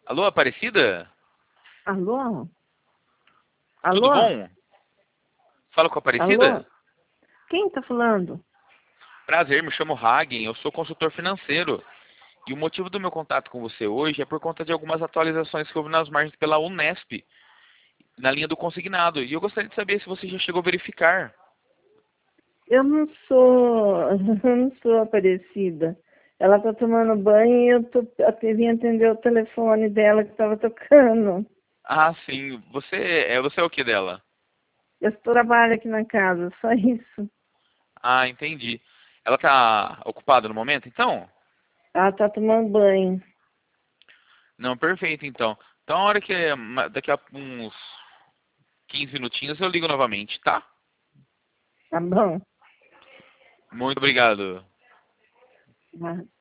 Alô, Aparecida? Alô? Tudo Alô? bom? Fala com a Alô? Aparecida? Quem tá falando? Prazer, me chamo Hagen, eu sou consultor financeiro. E o motivo do meu contato com você hoje é por conta de algumas atualizações que houve nas margens pela Unesp, na linha do consignado. E eu gostaria de saber se você já chegou a verificar. Eu não sou, eu não sou Aparecida. Ela tá tomando banho e eu vim atender o telefone dela que estava tocando. Ah, sim. Você é o que dela? Eu trabalho aqui na casa, só isso. Ah, entendi. Ela está ocupada no momento, então? Ela tá tomando banho. Não, perfeito, então. Então, a hora que daqui a uns 15 minutinhos eu ligo novamente, tá? Tá bom? Muito obrigado. Tá.